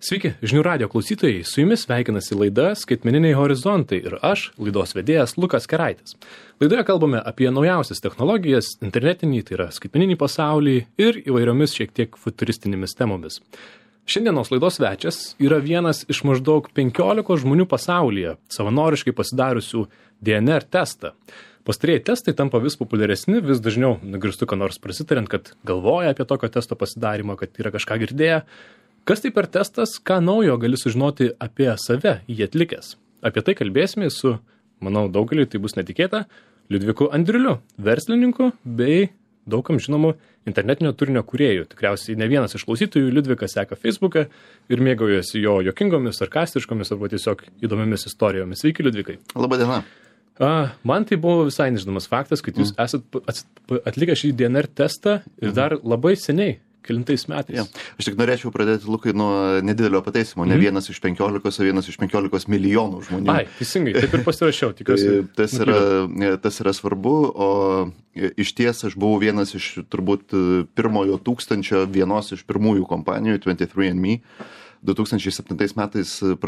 Sveiki, žinių radio klausytojai, su jumis sveikinasi laida Skaitmeniniai horizontai ir aš, laidos vedėjas Lukas Keraitis. Laidoje kalbame apie naujausias technologijas, internetinį, tai yra skaitmeninį pasaulį ir įvairiomis šiek tiek futuristinėmis temomis. Šiandienos laidos svečias yra vienas iš maždaug 15 žmonių pasaulyje, savanoriškai pasidariusių DNR testą. Pastarieji testai tampa vis populiaresni, vis dažniau nugirstu ką nors prasitariant, kad galvoja apie tokio testo pasidarymą, kad yra kažką girdėję. Kas tai per testas, ką naujo gali sužinoti apie save jį atlikęs? Apie tai kalbėsime su, manau, daugeliui tai bus netikėta, Liudviku Andriuliu, verslininku bei daugam žinomu internetinio turinio kūrėjų. Tikriausiai ne vienas iš klausytojų Liudvikas seka Facebooką ir mėgaujasi jo juokingomis, sarkastiškomis arba tiesiog įdomiamis istorijomis. Sveiki, Liudvikai. Labadiena. Man tai buvo visai nežinomas faktas, kad jūs esat atlikę šį DNR testą ir dar labai seniai. Kelintais metais. Ja. Aš tik norėčiau pradėti, Lukai, nuo nedidelio pataisimo. Ne vienas iš 15, o vienas iš 15 milijonų žmonių. Ai, teisingai, taip ir pasirašiau, tikiuosi. Tas yra svarbu, o iš ties aš buvau vienas iš turbūt pirmojo 1000 vienos iš pirmųjų kompanijų, 23andMe, 2007 metais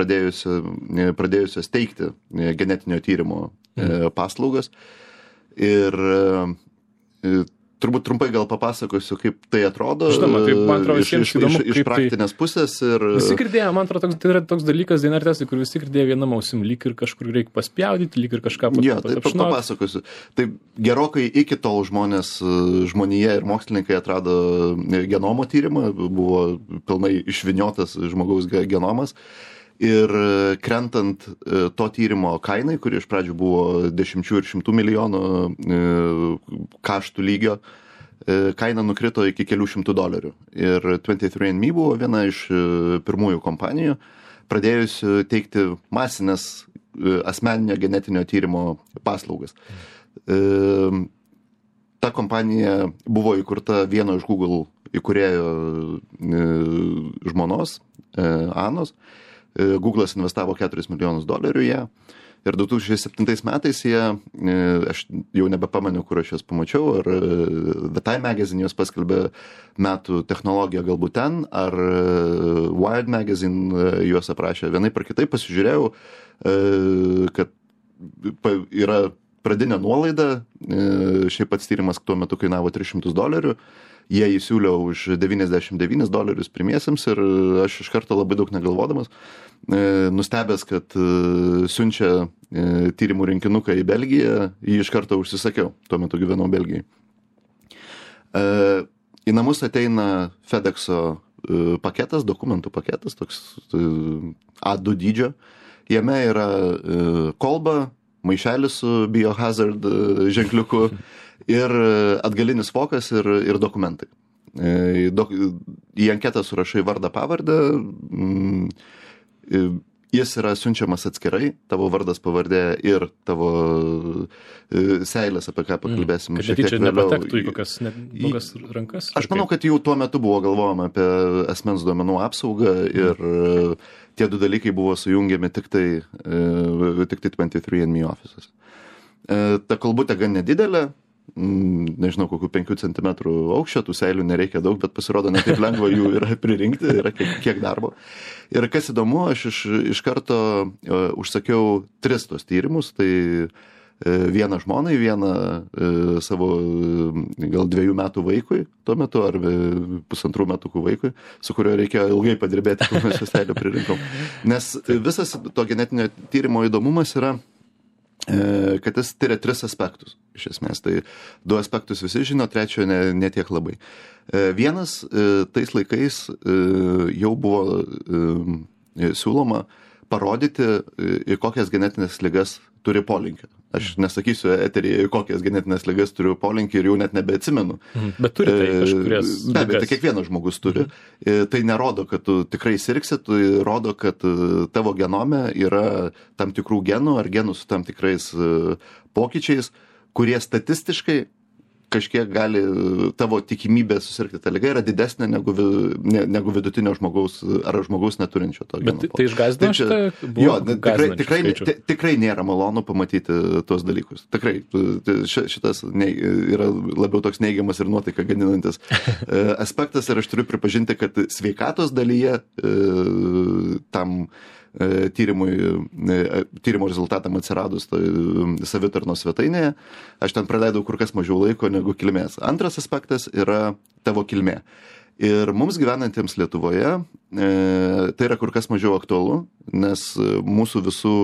pradėjusios teikti genetinio tyrimo paslaugas. Ir turbūt trumpai gal papasakosiu, kaip tai atrodo. Žinoma, tai man atrodo visiems įdomu, iš praktinės pusės. Ir visi girdėjo, man atrodo, tai yra toks dalykas DNR testai, kur visi girdėjo vienam ausim, lyg ir kažkur reikia paspjaudyti, lyg ir kažką tai papasakosiu. Tai gerokai iki tol žmonija ir mokslininkai atrado genomo tyrimą, buvo pilnai išviniotas žmogaus genomas. Ir krentant to tyrimo kainai, kuri iš pradžių buvo 10 ir 100 milijonų kaštų lygio, kaina nukrito iki kelių šimtų $. Ir 23andMe buvo viena iš pirmųjų kompanijų, pradėjusių teikti masinės asmeninio genetinio tyrimo paslaugas. Ta kompanija buvo įkurta vieno iš Google įkūrėjo žmonos, Anos. Google'as investavo $4 milijonus į ją. Ir 2007 metais jie, aš jau nebepamaniau, kur aš jas pamačiau, ar The Time Magazine jos paskelbė metų technologiją galbūt ten, ar Wired Magazine juos aprašė. Vienai par kitai pasižiūrėjau, kad yra pradinė nuolaida, šiaip pats tyrimas tuo metu kainavo $300. Jie įsiūlė už $99 pirmiesiams ir aš iš karto labai daug negalvodamas, nustebęs, kad siunčia tyrimų rinkinuką į Belgiją, jį iš karto užsisakiau, tuo metu gyvenau Belgijai. Į namus ateina FedExo paketas, dokumentų paketas, toks A2 dydžio, jame yra kolba, maišelis su biohazard ženkliuku ir atgalinis vokas ir dokumentai. Į anketą surašai vardą, pavardę, jis yra siunčiamas atskirai, tavo vardas, pavardė ir tavo seilės, apie ką pakalbėsim šiek tiek vėliau. Kad nepatektų į kokias blogas rankas? Aš manau, kad jau tuo metu buvo galvojama apie asmens duomenų apsaugą ir tie du dalykai buvo sujungiami tik tai 23andMe ofisas. Ta kalbutė gan nedidelė, nežinau, kokių 5 cm aukščio, tų seilių nereikia daug, bet pasirodo ne taip lengva jų yra pririnkti, yra kiek darbo. Ir kas įdomu, aš iš karto užsakiau 3 tos tyrimus, tai vieną žmonai, vieną savo gal 2 metų vaikui tuo metu, ar 1,5 metukų vaikui, su kuriuo reikėjo ilgai padirbėti, kol mes seilių pririnkom. Nes visas to genetinio tyrimo įdomumas yra, kad jis tyria 3 aspektus, iš esmės. Tai 2 aspektus visi žino, 3 ne tiek labai. Vienas, tais laikais jau buvo siūloma parodyti, į kokias genetinės ligas turi polinkį. Aš nesakysiu eteryje, į kokias genetinės ligas turiu polinkį ir jau net nebeatsimenu. Bet turi tai kažkurias ligas. Be abejo, tai kiekvienas žmogus turi. Tai nerodo, kad tu tikrai sirgsi, tai rodo, kad tavo genome yra tam tikrų genų ar genų su tam tikrais pokyčiais, kurie statistiškai kažkiek gali tavo tikimybė susirgti tą ligą yra didesnė negu vidutinio žmogaus ar žmogaus neturinčio to geno. Bet tai išgąsdino šitą? Jo, tikrai nėra malonu pamatyti tuos dalykus. Tikrai, šitas yra labiau toks neigiamas ir nuotaiką ganinantis aspektas ir aš turiu pripažinti, kad sveikatos dalyje tam tyrimo rezultatam atsiradus savitarnos svetainėje, aš ten praleidau kur kas mažiau laiko negu kilmės. Antras aspektas yra tavo kilmė. Ir mums gyvenantiems Lietuvoje tai yra kur kas mažiau aktualu, nes mūsų visų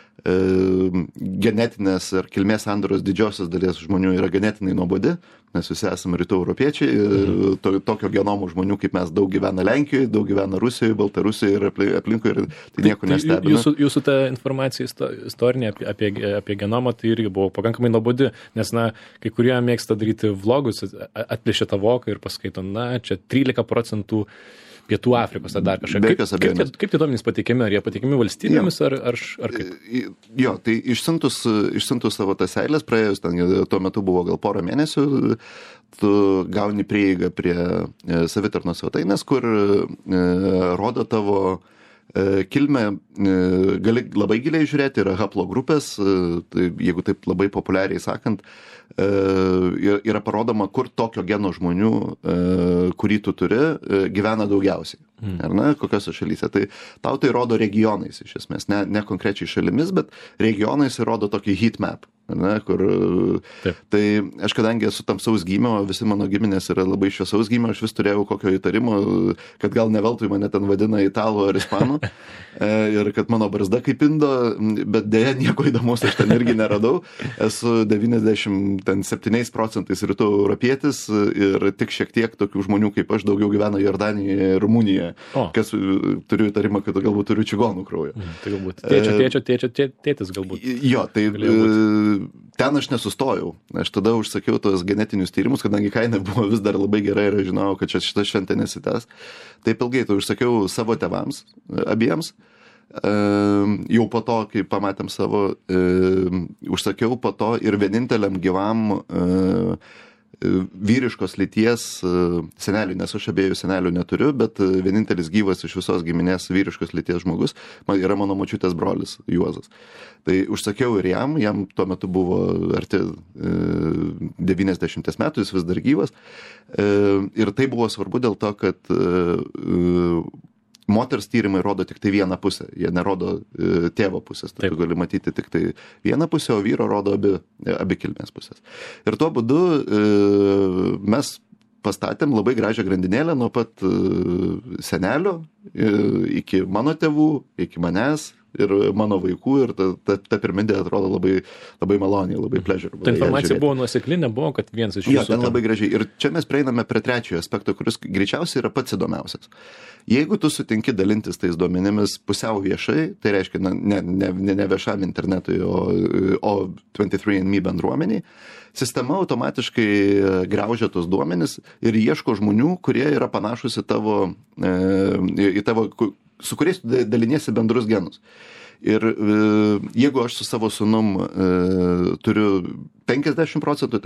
genetinės ir kilmės sandaros didžiosios dalies žmonių yra ganėtinai nuobodi, mes visi esame rytų europiečiai ir tokio genomo žmonių kaip mes daug gyvena Lenkijoje, daug gyvena Rusijoje, Baltarusijoje ir aplinkui ir tai nieko nestebina. Jūsų ta informacija istorinė apie genomą tai irgi buvo pakankamai nuobodi, nes kai kurie mėgsta daryti vlogus, atplėšia tą voką ir paskaito, čia 13% Pietų Afrikos ar dar kažką. Kaip tie duomenys pateikiami? Ar jie pateikiami valstybėmis ar kaip? Jo, tai išsiuntus savo tas eilės, praėjus, tuo metu buvo gal porą mėnesių, tu gauni prieigą prie savitarnos svetainės, kur rodo tavo kilmę, gali labai giliai žiūrėti, yra haplogrupės, tai jeigu taip labai populiariai sakant, yra parodoma, kur tokio geno žmonių, kurį tu turi, gyvena daugiausiai. Ar ne, kokiose šalyse. Tai tau tai rodo regionais iš esmės, ne konkrečiai šalimis, bet regionais rodo tokį heat map. Ne, kur, tai aš kadangi esu tamsaus gymio, visi mano giminės yra labai šviesaus gymio, aš vis turėjau kokio įtarimo, kad gal neveltui mane ten vadina italų ar ispanų ir kad mano barzda kaip indo, bet dėja nieko įdomus aš ten irgi neradau. Esu 97% rytų europietis ir tik šiek tiek tokių žmonių kaip aš daugiau gyvena Jordanijoje ir Rumunijoje, kas turiu įtarimą, kad galbūt turiu čigonų kraujo. Tai galbūt tėtis galbūt. Jo, tai ten aš nesustojau. Aš tada užsakiau tos genetinius tyrimus, kadangi kaina buvo vis dar labai gera ir aš žinojau, kad šita šventė nesitęs. Taip ilgai tai užsakiau savo tėvams, abiems. Jau po to, kai pamatėm savo, užsakiau po to ir vieninteliam gyvam vyriškos lyties senelių, nes aš abiejų senelių neturiu, bet vienintelis gyvas iš visos giminės vyriškos lyties žmogus yra mano močiutės brolis Juozas. Tai užsakiau ir jam tuo metu buvo arti 90 metų, jis vis dar gyvas. Ir tai buvo svarbu dėl to, kad moters tyrimai rodo tik tai vieną pusę, jie nerodo tėvo pusės, tai tu gali matyti tik tai vieną pusę, o vyro rodo abi kilmės pusės. Ir tuo būdu mes pastatėm labai gražią grandinėlę nuo pat senelio iki mano tėvų, iki manęs ir mano vaikų ir ta piramidė atrodo labai, labai maloniai, labai pleasurable. Ta informacija buvo nuosekli, nebuvo, kad vienas iš jūsų. Jo, ten labai gražiai. Ir čia mes prieiname prie trečiojo aspekto, kuris greičiausiai yra pats įdomiausias. Jeigu tu sutinki dalintis tais duomenimis pusiau viešai, tai reiškia ne viešam internetui, o 23andMe bendruomeniai, sistema automatiškai graužia tos duomenis ir ieško žmonių, kurie yra panašus į tavo su kuriais daliniesi bendrus genus. Ir jeigu aš su savo sūnum turiu 50%,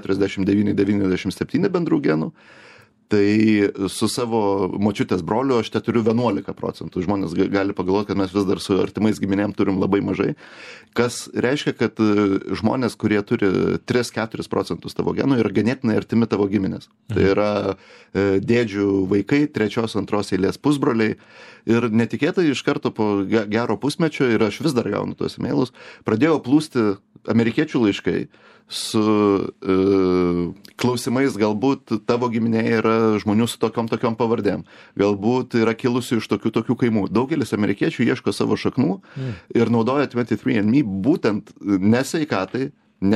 49-97 bendrų genų, tai su savo močiutės broliu aš te turiu 11%. Žmonės gali pagalvoti, kad mes vis dar su artimais giminėm turim labai mažai. Kas reiškia, kad žmonės, kurie turi 3-4% tavo genų, yra ganėtinai artimi tavo giminės. Tai yra dėdžių vaikai, 3-2 eilės pusbroliai. Ir netikėtai iš karto po gero pusmečio, ir aš vis dar gaunu tuos e-mailus, pradėjo plūsti amerikiečių laiškai su klausimais, galbūt tavo giminėje yra žmonių su tokiom pavardėm, galbūt yra kilusių iš tokių kaimų. Daugelis amerikiečių ieško savo šaknų ir naudoja 23andMe būtent ne sveikatai,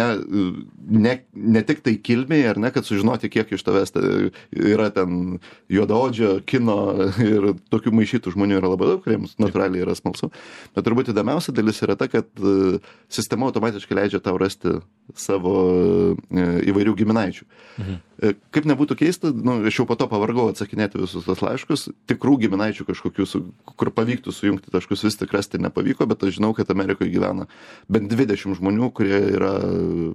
ne tik tai kilmei, ar ne, kad sužinoti, kiek iš tavęs yra ten juodaodžio, kino ir tokių maišytų žmonių yra labai daug, kuriems natūraliai yra smalsu. Bet turbūt įdomiausia dalis yra ta, kad sistema automatiškai leidžia tau rasti savo įvairių giminaičių. Kaip nebūtų keista, aš jau po to pavargau atsakinėti visus tos laiškus, tikrų giminaičių kažkokių, kur pavyktų sujungti taškus, vis tik rasti nepavyko, bet aš žinau, kad Amerikoje gyvena bent 20 žmonių, kurie yra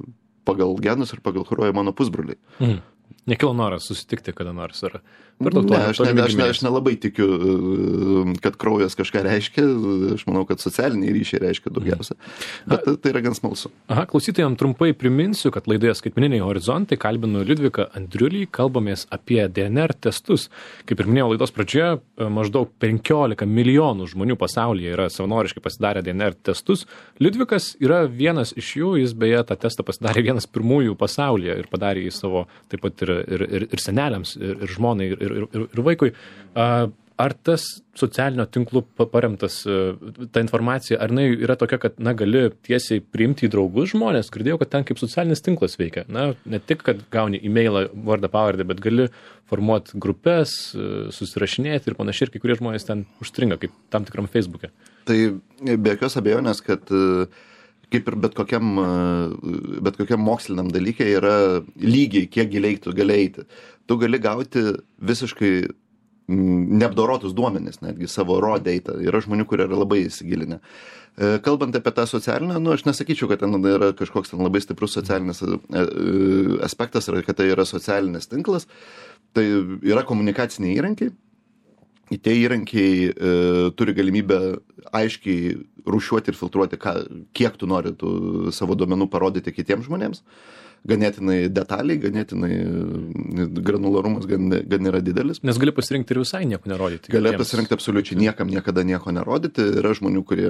pagal genus ir pagal kraują mano pusbroliai. Nekilo noras susitikti kada nors, ar aš nelabai tikiu, kad kraujas kažką reiškia, aš manau, kad socialiniai ryšiai reiškia daugiausia, bet tai yra gan smalsu. Klausytojams trumpai priminsiu, kad laidoje Skaitmeniniai horizontai kalbinu Liudviką Andriulį, kalbamės apie DNR testus. Kaip ir minėjau laidos pradžioje, maždaug 15 milijonų žmonių pasaulyje yra savanoriškai pasidarę DNR testus. Liudvikas yra vienas iš jų, jis beje tą testą pasidarė vienas pirmųjų pasaulyje ir padarė jį savo taip pat ir seneliams, ir žmonai, ir vaikui. Ar tas socialinio tinklų paremtas ta informacija, ar jinai yra tokia, kad gali tiesiai priimti į draugus žmonės? Girdėjau, kad ten kaip socialinis tinklas veikia. Ne tik, kad gauni e-mailą, vardą, pavardę, bet gali formuoti grupės, susirašinėti ir panašiai, ir kai kurie žmonės ten užstringa, kaip tam tikram Facebook'e. Tai be jokios abejonės, kad kaip ir bet kokiam moksliniam dalykė yra lygiai, kiek giliai tu gali eiti. Tu gali gauti visiškai neapdorotus duomenis, netgi savo raw data. Yra žmonių, kurie yra labai įsigilinę. Kalbant apie tą socialinę, aš nesakyčiau, kad ten yra kažkoks ten labai stiprus socialinis aspektas, ar kad tai yra socialinis tinklas. Tai yra komunikaciniai įrankiai. Tie įrankiai turi galimybę aiškiai rūšiuoti ir filtruoti, kiek tu nori tų savo duomenų parodyti kitiems žmonėms. Ganėtinai detaliai, ganėtinai granularumas gan yra didelis. Nes gali pasirinkti ir visai nieko nerodyti. Gali pasirinkti absoliučiai niekam niekada nieko nerodyti. Yra žmonių, kurie...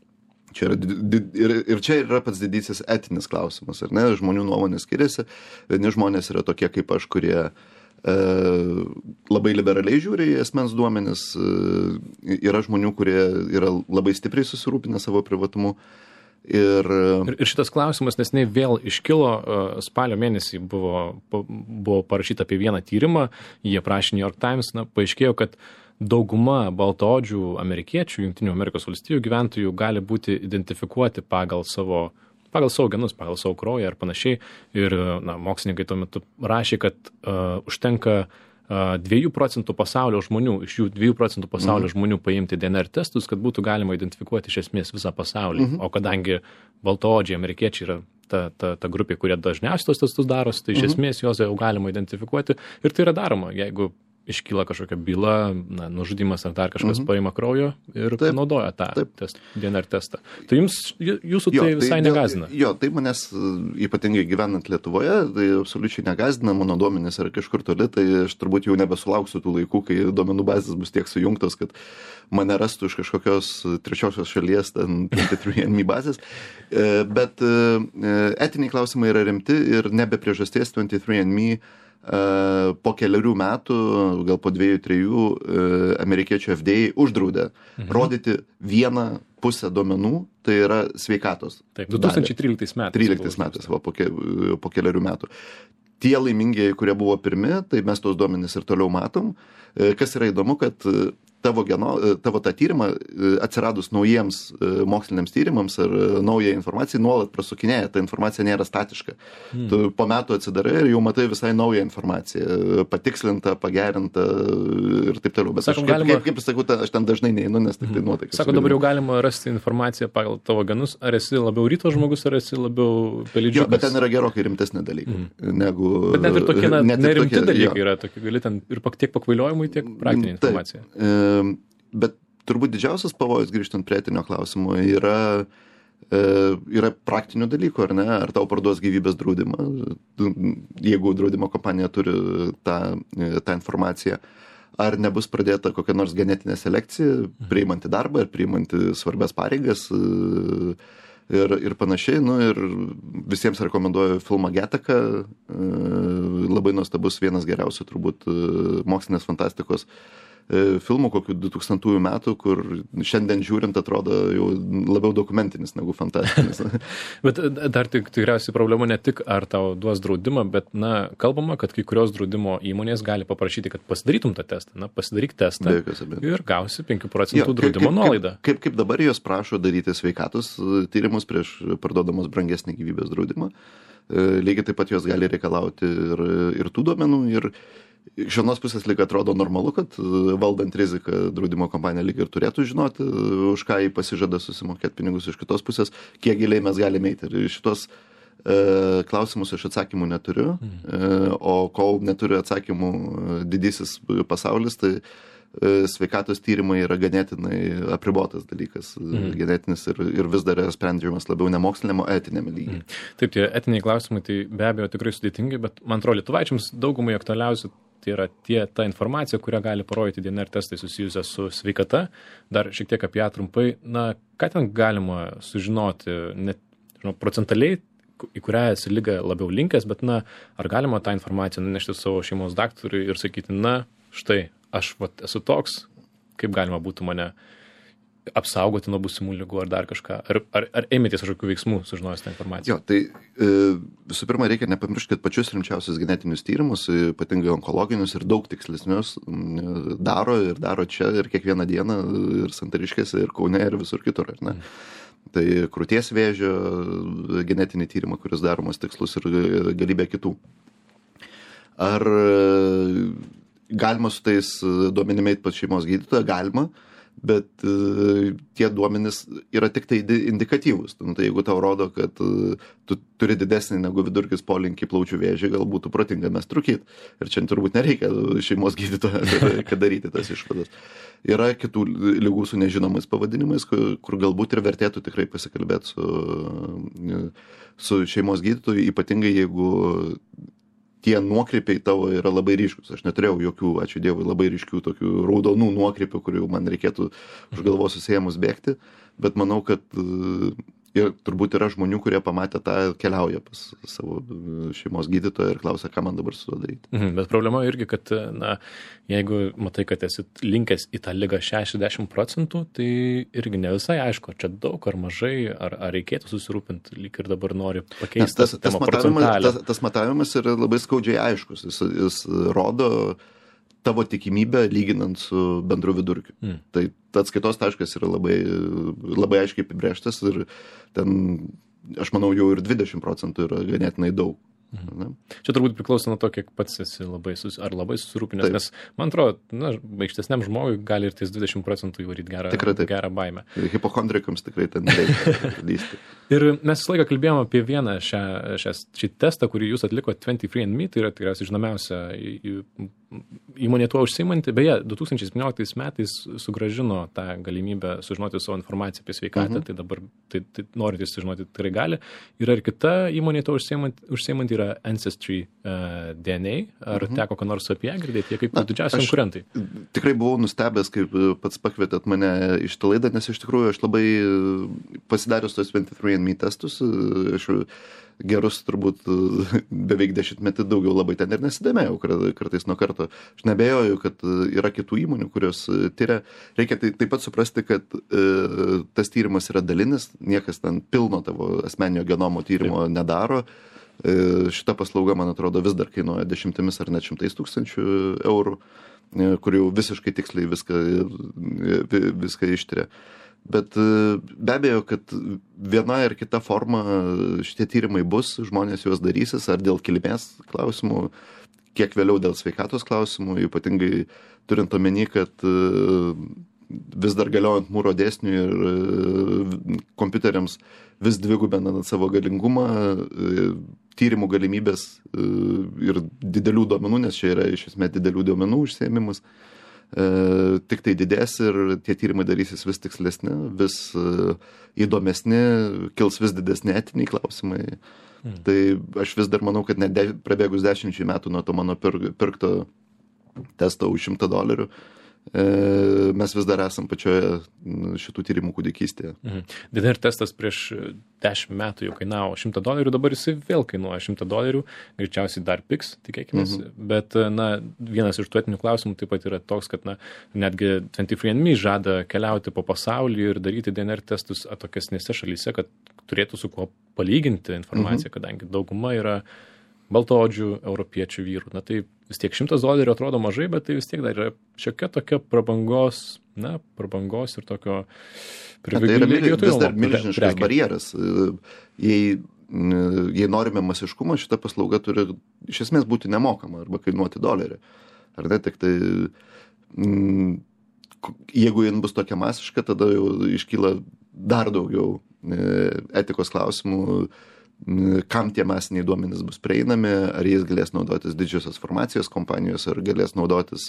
Ir čia yra pats didysis etinis klausimas, ar ne? Žmonių nuomonės skiriasi. Vieni žmonės yra tokie kaip aš, kurie labai liberaliai žiūri į asmens duomenis. Yra žmonių, kurie yra labai stipriai susirūpinę savo privatumu. Ir šitas klausimas neseniai vėl iškilo, spalio mėnesį buvo parašyta apie vieną tyrimą, jie prašė New York Times, paaiškėjo, kad dauguma baltaodžių amerikiečių, Jungtinių Amerikos valstijų gyventojų gali būti identifikuoti pagal savo genus, pagal savo kraują ar panašiai. Ir mokslininkai tuo metu rašė, kad užtenka 2% pasaulio žmonių, iš jų 2% pasaulio žmonių paimti DNR testus, kad būtų galima identifikuoti iš esmės visą pasaulį. O kadangi baltaodžiai amerikiečiai yra ta grupė, kurie dažniausiai tos testus darosi, tai iš esmės juos jau galima identifikuoti ir tai yra daroma, jeigu iškyla kažkokia byla, nužudymas ar dar kažkas paima kraujo ir naudoja tą DNR testą. Tai jūsų tai visai negazina? Jo, tai manęs ypatingai gyvenant Lietuvoje, tai absoliučiai negazina, mano duomenys yra kažkur toli, tai aš turbūt jau nebesulauksiu tų laikų, kai duomenų bazės bus tiek sujungtos, kad mane rastų iš kažkokios trečiosios šalies 23andMe bazės. Bet etiniai klausimai yra rimti ir nebe priežasties 23andMe po keliarių metų, gal po 2-3, amerikiečių FDA uždraudė rodyti 1/2 duomenų, tai yra sveikatos. Taip, 2013 metais. 13 metais, po keliarių metų. Tie laimingieji, kurie buvo pirmi, tai mes tos duomenys ir toliau matom. Kas yra įdomu, kad tavo tą tyrimą atsiradus naujiems moksliniams tyrimams ar naują informaciją nuolat prasukinėja, ta informacija nėra statiška. Tu po metų atsidarai ir jau matai visai naują informaciją, patikslintą, pagerintą ir taip toliau. Bet Sako, kaip sakau, aš ten dažnai neinu, nes tik tai nuotaikas. Sako, dabar jau galima rasti informaciją pagal tavo genus, ar esi labiau ryto žmogus, ar esi labiau pelydžiukas. Jo, bet ten yra gerokai rimtesni dalykai. Negu, bet net ir tokie nerimti dalykai yra, tokie gali ten ir tiek pakvailiojimui, tiek praktinė informacija. Bet turbūt didžiausias pavojus grįžtant prie etinio klausimo yra praktinių dalykų, ar ne? Ar tau parduos gyvybės draudimą, jeigu draudimo kompanija turi tą informaciją. Ar nebus pradėta kokia nors genetinė selekcija, priimanti darbą ir priimanti svarbias pareigas ir panašiai. Ir visiems rekomenduoju filmą Gattaca, labai nuostabus, vienas geriausių turbūt mokslinės fantastikos filmų kokių 2000 metų, kur šiandien žiūrint atrodo jau labiau dokumentinis negu fantastinis. Bet dar tikriausiai problema ne tik ar tau duos draudimą, bet kalbama, kad kai kurios draudimo įmonės gali paprašyti, kad pasidarytum tą testą. Pasidaryk testą ir gausi 5% draudimo nuolaidą. Kaip dabar jos prašo daryti sveikatos tyrimus prieš parduodamos brangesnį gyvybės draudimą. Lygiai taip pat jos gali reikalauti ir tų duomenų. Ir iš vienos pusės lyg atrodo normalu, kad valdant riziką draudimo kompanija lyg ir turėtų žinoti, už ką jį pasižada susimokėti pinigus. Iš kitos pusės, kiek giliai mes galime eiti. Ir šitos klausimus aš atsakymų neturiu, o kol neturiu atsakymų didysis pasaulis, tai sveikatos tyrimai yra ganėtinai apribotas dalykas, genetinis ir vis dar yra sprendžiamas labiau ne moksliniam, o etiniam lygiai. Taip, tie etiniai klausimai tai be abejo tikrai sudėtingi, bet man atrodo, lietuvaičiams daugumai aktualiausia tai yra ta informacija, kurią gali parodyti DNR testai susijusia su sveikata. Dar šiek tiek apie ją trumpai. Na, ką ten galima sužinoti, net procentaliai, į kurią esi ligą labiau linkęs, bet na, ar galima tą informaciją nunešti savo šeimos daktarui ir sakyti, na, štai, aš esu toks, kaip galima būtų mane apsaugoti nuo būsimų ligų ar dar kažką. Ar ėmėtės kažkokių veiksmų sužinojus tą informaciją? Jo, tai visų pirma, reikia nepamiršti, kad pačius rimčiausius genetinius tyrimus, ypatingai onkologinius ir daug tikslesnius, daro čia ir kiekvieną dieną ir Santariškėse, ir Kaune, ir visur kitur, ar ne? Tai krūties vėžio genetinį tyrimą, kuris daromas tikslus ir galybė kitų. Ar galima su tais duomenimi pas šeimos gydytoją? Galima, bet tie duomenys yra tik tai indikatyvūs. Tai jeigu tau rodo, kad tu turi didesnį negu vidurkis polinkį plaučių vėžį, gal būtų protinga mest rūkyt. Ir čia turbūt nereikia šeimos gydytojo, kad daryti tas išvadas. Yra kitų ligų su nežinomais pavadinimais, kur galbūt ir vertėtų tikrai pasikalbėti su šeimos gydytoju, ypatingai jeigu tie nuokrypiai tavo yra labai ryškus. Aš neturėjau jokių, ačiū Dievui, labai ryškių tokių raudonų nuokrypių, kurių man reikėtų už galvos susėmus bėgti, bet manau, kad ir turbūt yra žmonių, kurie pamatę tą keliauja pas savo šeimos gydytoją ir klausia, ką man dabar su to daryti. Bet problema irgi, kad na, jeigu matai, kad esi linkęs į tą ligą 60%, tai irgi ne visai aišku, ar čia daug ar mažai, ar reikėtų susirūpinti, lyg ir dabar nori pakeisti tas matavimas yra labai skaudžiai aiškus. Jis rodo tavo tikimybę lyginant su bendru vidurkiu. Tai atskaitos taškas yra labai, labai aiškiai apibrėžtas ir ten, aš manau, jau ir 20% yra ganėtinai daug. Čia turbūt priklauso nuo to, kiek pats esi labai susirūpinęs, nes man atrodo, baigštesniam žmogui gali ir tais 20% įvaryti gerą baimę. Hipochondrikams tikrai ten reikia lysti. Ir mes visą laiką kalbėjome apie vieną šį testą, kurį jūs atlikote 23andMe, tai yra tikriausiai žinomiausia įmonė tuo užsiimanti. Beje, 2017 metais sugrąžino tą galimybę sužinoti savo informaciją apie sveikatą, tai dabar norintys sužinoti tikrai gali. Yra ir kita įmonė tuo užsiimanti, yra Ancestry DNA. Ar teko ką nors apie ją girdėti? Jie kaip didžiausi konkurentai. Tikrai buvau nustebęs, kaip pats pakvietėt mane iš tą laidą, nes iš tikrųjų aš labai pasidarius tos 23andMe testus, aš gerus turbūt beveik 10 metų daugiau labai ten ir nesidėmėjau kartais nuo karto. Aš nebejoju, kad yra kitų įmonių, kurios tyria. Reikia taip pat suprasti, kad tas tyrimas yra dalinis, niekas ten pilno tavo asmeninio genomo tyrimo nedaro. Šita paslauga, man atrodo, vis dar kainuoja 10 ar net 100 tūkstančių eurų, kur jau visiškai tiksliai viską ištiria. Bet be abejo, kad viena ir kita forma šitie tyrimai bus, žmonės juos darysis, ar dėl kilmės klausimų, kiek vėliau dėl sveikatos klausimų, ypatingai turint omeny, kad vis dar galiojant Mūro dėsniui ir kompiuteriams vis dvigubinant savo galingumą, tyrimų galimybės ir didelių duomenų, nes čia yra iš esmės didelių duomenų užsiėmimas, tik tai didės ir tie tyrimai darysis vis tikslesni, vis įdomesni, kils vis didesni etiniai klausimai. Tai aš vis dar manau, kad net prabėgus 10 metų nuo to mano pirkto testo už $100, mes vis dar esam pačioje šitų tyrimų kūdikystėje. DNR testas prieš 10 metų jau kainavo $100, dabar jisai vėl kainuoja $100, greičiausiai dar pigs, tikėkime. Bet, na, vienas iš tų etinių klausimų taip pat yra toks, kad, na, netgi 23andMe žada keliauti po pasaulį ir daryti DNR testus atokesnėse šalyse, kad turėtų su kuo palyginti informaciją, kadangi dauguma yra baltaodžių europiečių vyrų. Na tai vis tiek $100 atrodo mažai, bet tai vis tiek dar yra šiokia tokia prabangos ir tokio privilegijų. Tai yra vis dar milžiniškas barjeras. Jei norime masiškumo, šita paslauga turi iš esmės būti nemokama arba kainuoti $1. Ar ne, tik tai jeigu jin bus tokia masiška, tada jau iškyla dar daugiau etikos klausimų, kam tie masiniai duomenys bus prieinami, ar jais galės naudotis didžiosios farmacijos kompanijos, ar galės naudotis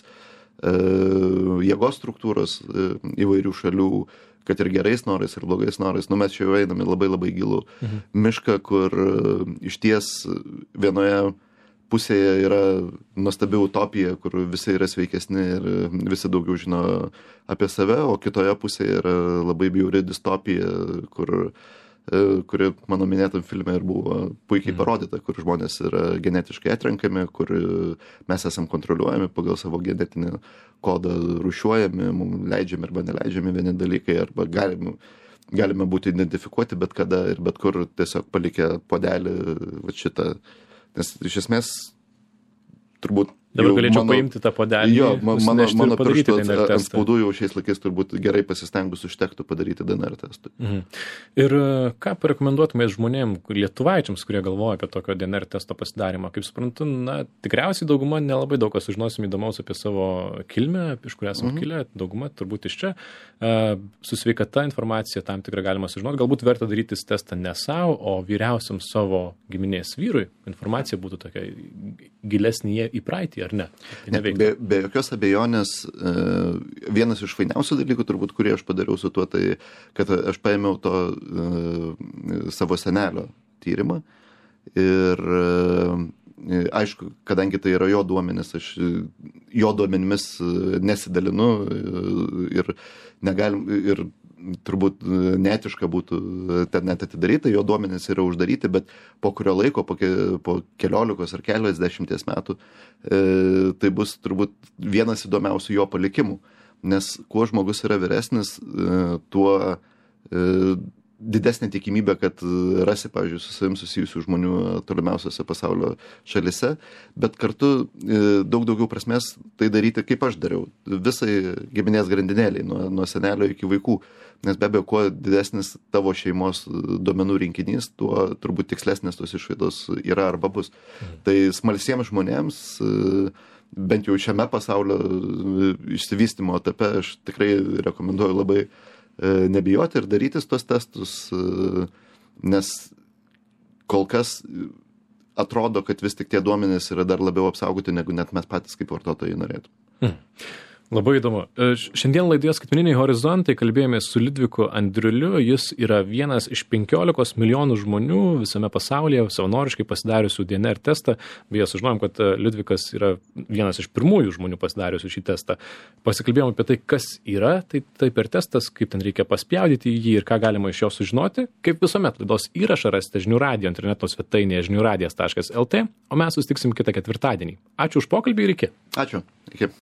jėgos struktūros įvairių šalių, kad ir gerais norais ir blogais norais. Mes čia jau einame labai labai gilų mišką, kur išties vienoje pusėje yra nuostabi utopija, kur visi yra sveikesni ir visi daugiau žino apie save, o kitoje pusėje yra labai bjauri distopija, kuri mano minėtam filme ir buvo puikiai parodyta, kur žmonės yra genetiškai atrenkami, kur mes esam kontroliuojami pagal savo genetinį kodą, rūšiuojami, mums leidžiami arba neleidžiami vieni dalykai, arba galime būti identifikuoti bet kada ir bet kur, tiesiog palikę puodelį šitą. Nes iš esmės turbūt dabar galėčiau paimti tą puodelį. Jo, mano pirštų ant spaudų jau šiais laikais turbūt gerai pasistengus užtektų padaryti DNR testui. Ir ką parekomenduotumės žmonėm, lietuvaičiams, kurie galvoja apie tokio DNR testo pasidarymą? Kaip suprantu, tikriausiai dauguma nelabai daug kas sužinosim įdomaus apie savo kilmę, iš kur esam kilę, dauguma turbūt iš čia. Su sveikata informacija tam tikrą galima sužinoti. Galbūt verta darytis testą ne savo, o vyriausiam savo giminės vyrui. Informacija būtų tokia gilesnė į praeitį. Ar ne? Be jokios abejonės, vienas iš fainiausių dalykų turbūt, kurį aš padariau su tuo, tai kad aš paėmiau to savo senelio tyrimą ir aišku, kadangi tai yra jo duomenis, aš jo duomenimis nesidalinu ir negalim, ir turbūt neetiška būtų ten net atidaryti, jo duomenys yra uždaryti, bet po kurio laiko, po keliolikos ar keliasdešimties metų, tai bus turbūt vienas įdomiausių jo palikimų, nes kuo žmogus yra vyresnis, tuo didesnė tikimybė, kad rasi, pavyzdžiui, su savim susijusių žmonių tolimiausiose pasaulio šalise, bet kartu daug daugiau prasmės tai daryti, kaip aš dariau, visai giminės grandinėliai, nuo senelio iki vaikų, nes be abejo, kuo didesnis tavo šeimos duomenų rinkinys, tuo turbūt tikslesnės tos išvaidos yra arba bus. Tai smalsiems žmonėms, bent jau šiame pasaulio išsivystymo etape, aš tikrai rekomenduoju labai nebijoti ir darytis tos testus, nes kol kas atrodo, kad vis tik tie duomenys yra dar labiau apsaugoti, negu net mes patys kaip vartotojai norėtume. Labai įdomu. Šiandien laidoje Skaitmeniniai horizontai kalbėjomės su Liudviku Andriuliu. Jis yra vienas iš 15 milijonų žmonių visame pasaulyje savanoriškai pasidariusių DNR testą. Beje, sužinojom, kad Liudvikas yra vienas iš pirmųjų žmonių pasidariusių šį testą. Pasikalbėjom apie tai, kas yra tai per testas, kaip ten reikia paspjaudyti jį ir ką galima iš jo sužinoti. Kaip visuomet, laidos įrašą rasite Žinių radijo interneto svetainėje žiniųradijas.lt, o mes susitiksim kitą ketvirtadienį. Ačiū už pokalbį ir iki. Ačiū. Iki.